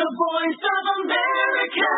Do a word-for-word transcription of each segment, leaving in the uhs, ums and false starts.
voice of America.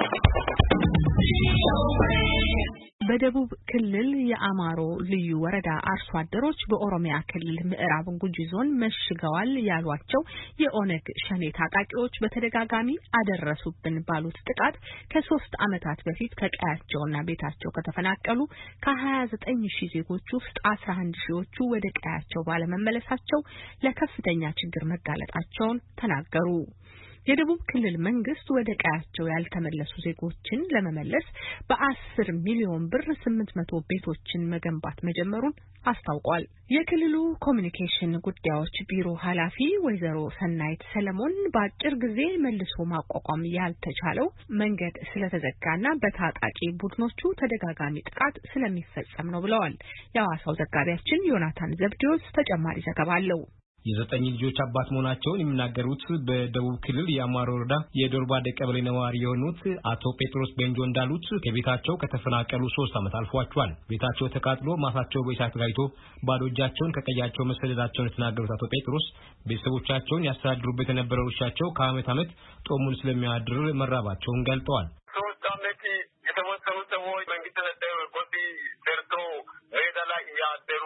በደቡብ ክልል የአማሮ ልዩ ወረዳ አርሶ አደሮች በኦሮሚያ ክልል ምዕራብ ጉጂ ዞን መሽገዋል ያሏቸው የኦነግ ሸኔ ታጣቂዎች በተደጋጋሚ አደረሱብን ባሉት ጥቃት ከሶስት ዓመታት በፊት ከቀያቸውና ቤታቸው ከተፈናቀሉ ከሀያ ዘጠኝ ሺህ ዜጎች ውስጥ አስራ አንድ ሺዎቹ ወደ ቀያቸው ባለመመለሳቸው ለከፍተኛ ችግር መጋለጣቸውን ተናገሩ። የደቡብ ክልል መንግስት ወደ ቀያቸው ያልተመለሱ ዜጎችን ለመመለስ በአስር ሚሊዮን ብር ስምንት መቶ ቤቶችን መገንባት መጀመሩን አስታውቋል። የክልሉ ኮሚኒኬሽን ጉዳዮች ቢሮ ኃላፊ ወይዘሮ ሰናይት ሰለሞን በአጭር ጊዜ መልሶ ማቋቋም ያልተቻለው መንገድ ስለተዘጋና በታጣቂ ቡድኖቹ ተደጋጋሚ ጥቃት ስለሚፈጸም ነው ብለዋል። የሐዋሳው ዘጋቢያችን ዮናታን ዘብዲዮስ ተጨማሪ ዘገባ አለው። የዘጠኝ ልጆች አባት መሆናቸውን የሚናገሩት በደቡብ ክልል የአማሮ ወረዳ የዶርባዴ ቀበሌ ነዋሪ የሆኑት አቶ ጴጥሮስ ቤንጆ እንዳሉት ከቤታቸው ከተፈናቀሉ ሶስት ዓመት አልፏቸዋል። ቤታቸው ተቃጥሎ ማሳቸው በእሳት ጋይቶ ባዶ እጃቸውን ከቀያቸው መሰደዳቸውን የተናገሩት አቶ ጴጥሮስ ቤተሰቦቻቸውን ያስተዳድሩበት የነበረው እርሻቸው ከዓመት ዓመት ጦሙን ስለሚያድር መራባቸውን ገልጠዋል። ሶስት ዓመት የተወሰኑ ሰዎች መንግስት ቆሲ ሰርቶ ሜዳ ላይ ያደሩ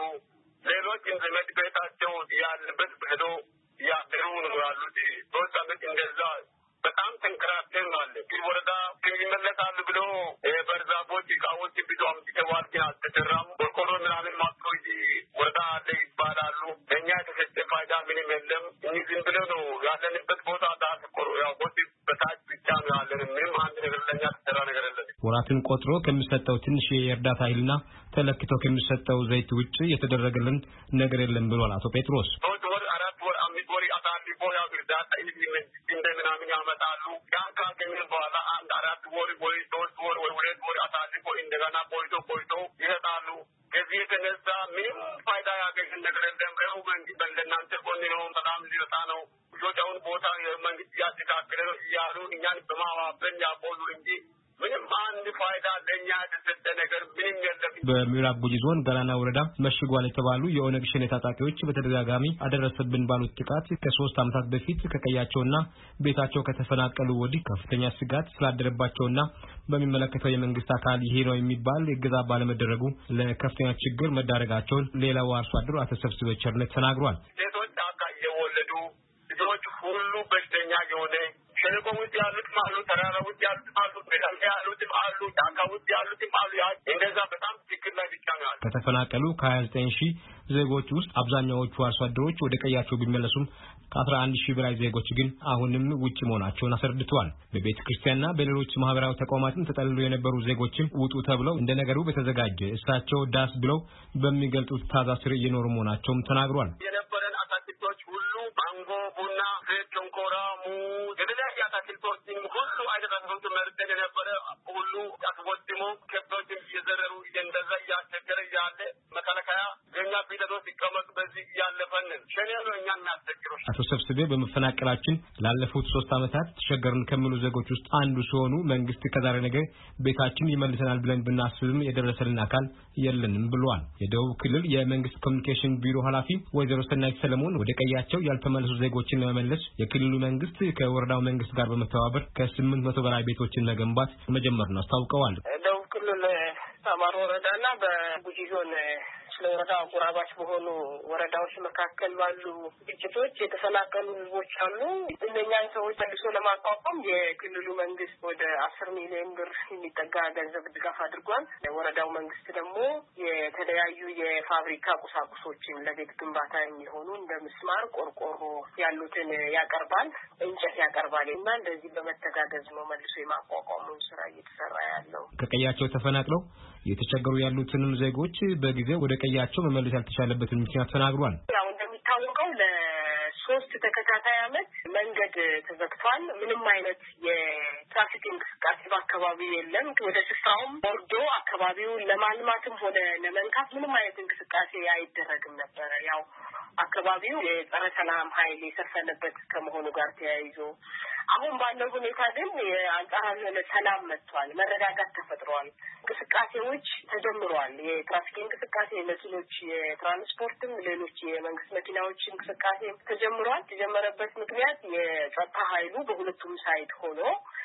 ሌሎች ዘመድ ቤታቸው ያለበት ሄዶ ያደሩ ነው ያሉት። ሶስት ዓመት እንደዛ በጣም ተንከራተን ማለት ወረዳ ይመለሳሉ ብሎ በርዛቦች እቃዎች ብዙ አምጥተዋል፣ ግን አልተሰራም። በቆሎ ምናምን ማጥሮች ወረዳ አለ ይባላሉ። እኛ የተሰጠ ፋይዳ ምንም የለም። እኚህ ዝም ብሎ ነው ያለንበት ቦታ ታስቆሩ ያው ቦት በታች ብቻ ነው ያለን። ምንም አንድ ነገር ለኛ ተሰራ ነገር የለም። ወራትን ቆጥሮ ከሚሰጠው ትንሽ የእርዳታ ኃይልና ተለክቶ ከሚሰጠው ዘይት ውጪ የተደረገልን ነገር የለም ብሏል አቶ ጴጥሮስ። ሶስት ወር አራት ወር አምስት ወር አሳልፎ ያው እርዳታ ይልምን እንደምናምን ያመጣሉ። ያን ካገኘ በኋላ አንድ አራት ወር ወይ ሶስት ወር ወይ ሁለት ወር አሳልፎ እንደገና ቆይቶ ቆይቶ ይሰጣሉ። ከዚህ የተነሳ ምንም ፋይዳ ያገኘን ነገር የለም። ነው መንግስት በእናንተ ጎን ነው፣ በጣም ሊረታ ነው። ልጆቻውን ቦታ መንግስት ያስተካክለ ነው እያሉ እኛን በማባበል ያቆሉ እንጂ ምንም አንድ ፋይዳ ለኛ የተሰጠ ነገር ምንም የለም። በምዕራብ ጉጂ ዞን ገላና ወረዳ መሽጓል የተባሉ የኦነግ ሸኔ ታጣቂዎች በተደጋጋሚ አደረሰብን ባሉት ጥቃት ከሶስት ዓመታት በፊት ከቀያቸውና ቤታቸው ከተፈናቀሉ ወዲህ ከፍተኛ ስጋት ስላደረባቸውና በሚመለከተው የመንግስት አካል ይሄ ነው የሚባል እገዛ ባለመደረጉ ለከፍተኛ ችግር መዳረጋቸውን ሌላው አርሶ አደር አቶ ሰብስቤ ቸርነት ተናግሯል። ሴቶች አካ የወለዱ ልጆች ሁሉ በሽተኛ የሆነ ሸለቆ ውስጥ ያሉትም አሉ፣ ተራራ ውስጥ ያሉትም አሉ፣ ሜዳ ላይ ያሉትም አሉ፣ ጫካ ውስጥ ያሉትም አሉ። ያ እንደዛ በጣም ችግር ላይ ብቻ ነው። ከተፈናቀሉ ከሀያ ዘጠኝ ሺህ ዜጎች ውስጥ አብዛኛዎቹ አርሶ አደሮች ወደ ቀያቸው ቢመለሱም ከአስራ አንድ ሺህ በላይ ዜጎች ግን አሁንም ውጪ መሆናቸውን አስረድተዋል። በቤተ ክርስቲያንና በሌሎች ማህበራዊ ተቋማትም ተጠልለው የነበሩ ዜጎችም ውጡ ተብለው እንደ ነገሩ በተዘጋጀ እሳቸው ዳስ ብለው በሚገልጡት ታዛ ስር እየኖሩ መሆናቸውም ተናግሯል። የነበረን አታክልቶች ሁሉ ማንጎ፣ ቡና፣ ዘይት፣ ሸንኮራ፣ ሙዝ የተለያዩ አታክልቶች ሁሉ አይደረሱት መርጠን የነበረ ሁሉ አስወድሞ ከብቶችን እየዘረሩ እንደዛ እያስቸገረ ያለ መከላከያ የኛ ፊደሎ ሲቀመጡ በዚህ እያለፈን ሸኔ ነው እኛ የሚያስቸግረው። አቶ ሰብስቤ በመፈናቀላችን ላለፉት ሶስት ዓመታት ተቸገርን ከሚሉ ዜጎች ውስጥ አንዱ ሲሆኑ መንግስት ከዛሬ ነገ ቤታችን ይመልሰናል ብለን ብናስብም የደረሰልን አካል የለንም ብለዋል። የደቡብ ክልል የመንግስት ኮሚኒኬሽን ቢሮ ኃላፊ ወይዘሮ ሰናይት ሰለሞን ወደ ቀያቸው ያልተመለሱ ዜጎችን ለመመለስ የክልሉ መንግስት ከወረዳው መንግስት ጋር በመተባበር ከስምንት መቶ በላይ ቤቶችን መገንባት መጀመሩን አስታውቀዋል። ደቡብ ክልል አማሮ ወረዳና በጉጂ ዞን ስለወረዳ አጎራባች በሆኑ ወረዳዎች መካከል ባሉ ግጭቶች የተፈናቀሉ ህዝቦች አሉ። እነኛን ሰዎች መልሶ ለማቋቋም የክልሉ መንግስት ወደ አስር ሚሊዮን ብር የሚጠጋ ገንዘብ ድጋፍ አድርጓል። የወረዳው መንግስት ደግሞ የተለያዩ የፋብሪካ ቁሳቁሶችን ለቤት ግንባታ የሚሆኑ እንደ ምስማር፣ ቆርቆሮ ያሉትን ያቀርባል፣ እንጨት ያቀርባል እና እንደዚህ በመተጋገዝ ነው መልሶ የማቋቋሙን ስራ እየተሰራ ያለው። ከቀያቸው ተፈናቅለው የተቸገሩ ያሉትንም ዜጎች በጊዜው ወደ ቀያቸው መመለስ ያልተቻለበትን ምክንያት ተናግሯል። ያው እንደሚታወቀው ለሶስት ተከታታይ ዓመት መንገድ ተዘግቷል። ምንም አይነት የትራፊክ እንቅስቃሴ በአካባቢው የለም። ወደ ስፍራውም ወርዶ አካባቢውን ለማልማትም ሆነ ለመንካት ምንም አይነት እንቅስቃሴ አይደረግም ነበረ። ያው አካባቢው የጸረ ሰላም ኃይል የሰፈነበት ከመሆኑ ጋር ተያይዞ አሁን ባለው ሁኔታ ግን አንጻራዊ የሆነ ሰላም መጥቷል፣ መረጋጋት ተፈጥሯል፣ እንቅስቃሴዎች ተጀምረዋል። የትራፊክ እንቅስቃሴ፣ የመኪኖች የትራንስፖርትም ሌሎች የመንግስት መኪናዎች እንቅስቃሴ ተጀምረዋል። የተጀመረበት ምክንያት የጸጥታ ኃይሉ በሁለቱም ሳይድ ሆኖ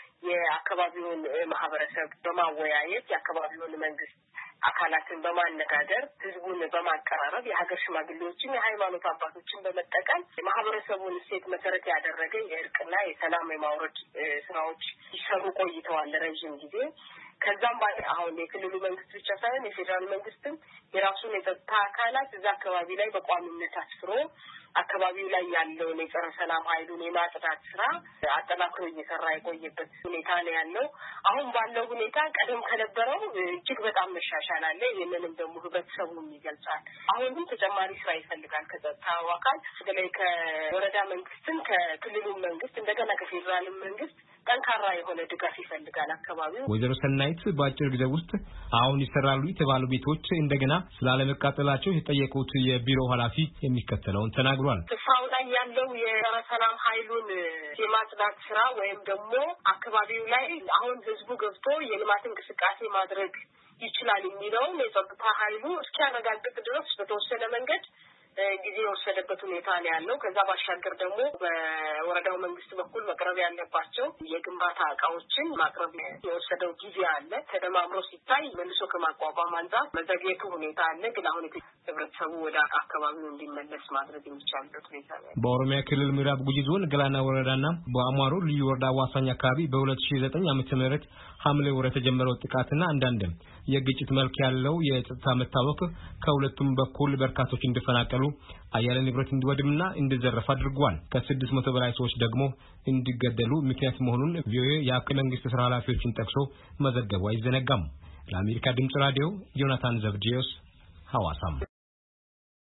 የአካባቢውን ማህበረሰብ በማወያየት የአካባቢውን መንግስት አካላትን በማነጋገር ህዝቡን በማቀራረብ የሀገር ሽማግሌዎችን የሃይማኖት አባቶችን በመጠቀም የማህበረሰቡን እሴት መሰረት ያደረገ የእርቅና የሰላም የማውረድ ስራዎች ይሰሩ ቆይተዋል ለረጅም ጊዜ። ከዛም ባለ አሁን የክልሉ መንግስት ብቻ ሳይሆን የፌዴራል መንግስትም የራሱን የጸጥታ አካላት እዛ አካባቢ ላይ በቋሚነት አስፍሮ አካባቢው ላይ ያለውን የጸረ ሰላም ኃይሉን የማጽዳት ስራ አጠናክሮ እየሰራ የቆየበት ሁኔታ ነው ያለው። አሁን ባለው ሁኔታ ቀደም ከነበረው እጅግ በጣም መሻሻል አለ። ይህንንም ደግሞ ህብረተሰቡም ይገልጻል። አሁንም ተጨማሪ ስራ ይፈልጋል ከጸጥታው አካል በተለይ ከወረዳ መንግስትም ከክልሉ መንግስት እንደገና ከፌዴራል መንግስት ጠንካራ የሆነ ድጋፍ ይፈልጋል አካባቢው። ወይዘሮ ሰናይት በአጭር ጊዜ ውስጥ አሁን ይሰራሉ የተባሉ ቤቶች እንደገና ስላለመቃጠላቸው የተጠየቁት የቢሮ ኃላፊ የሚከተለውን ተናግሯል። ስራው ላይ ያለው የሰላም ኃይሉን የማጽዳት ስራ ወይም ደግሞ አካባቢው ላይ አሁን ህዝቡ ገብቶ የልማት እንቅስቃሴ ማድረግ ይችላል የሚለውን የጸጥታ ኃይሉ እስኪያረጋግጥ ድረስ በተወሰነ መንገድ ጊዜ የወሰደበት ሁኔታ ነው ያለው። ከዛ ባሻገር ደግሞ በወረዳው መንግስት በኩል መቅረብ ያለባቸው የግንባታ እቃዎችን ማቅረብ የወሰደው ጊዜ አለ። ተደማምሮ ሲታይ መልሶ ከማቋቋም አንጻር መዘግየቱ ሁኔታ አለ። ግን አሁን ህብረተሰቡ ወደ አካባቢው እንዲመለስ ማድረግ የሚቻልበት ሁኔታ ነው። በኦሮሚያ ክልል ምዕራብ ጉጂ ዞን ገላና ወረዳና በአማሮ ልዩ ወረዳ ዋሳኝ አካባቢ በሁለት ሺህ ዘጠኝ ዓመተ ምህረት ሐምሌ ወር የተጀመረው ጥቃትና አንዳንድም የግጭት መልክ ያለው የጸጥታ መታወክ ከሁለቱም በኩል በርካቶች እንደፈናቀሉ አያሌ ንብረት እንዲወድምና እንዲዘረፍ አድርጓል። ከስድስት መቶ በላይ ሰዎች ደግሞ እንዲገደሉ ምክንያት መሆኑን ቪኦኤ የአካባቢ መንግስት ስራ ኃላፊዎችን ጠቅሶ መዘገቡ አይዘነጋም። ለአሜሪካ ድምጽ ራዲዮ ዮናታን ዘብዲዮስ ሐዋሳም